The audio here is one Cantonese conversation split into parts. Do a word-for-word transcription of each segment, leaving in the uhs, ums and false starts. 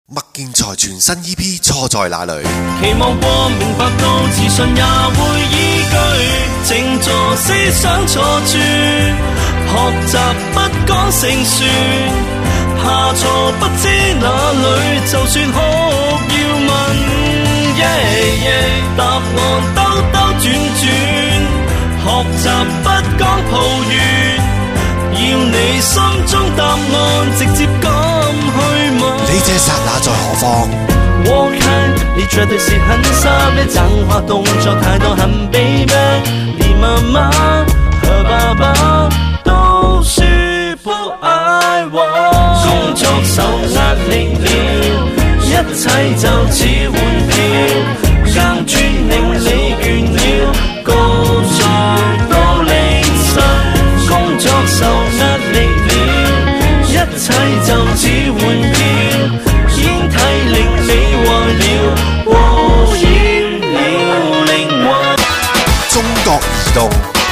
麥健財全新 E P 錯在哪裏？ 期望過明白到自信也會依據，靜坐思想錯處，學習不講勝算，下錯不知哪裏，就算哭要問， yeah, yeah, 答案兜兜轉轉，學習不講抱怨，要你心中答案直接咁去問。 你這剎那在何方？ 我看你絕對是很傻，別講話動作太多很卑微，你媽媽和爸爸都是不愛我，工作受壓力了，一切就似換票，更專令你倦了，高在高凌晨，工作受壓力了，一切就似換票，煙蒂令你壞了，污染了靈魂。 中國移動。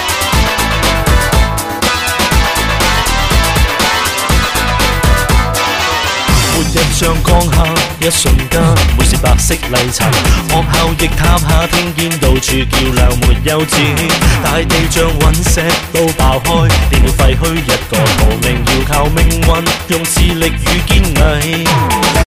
一張光下一瞬間，每是白色泥塵，學校亦塌下，聽見到處叫嘹沒有止，大地像隕石都爆開，電了廢墟一個逃命，要靠命運用智力與堅毅。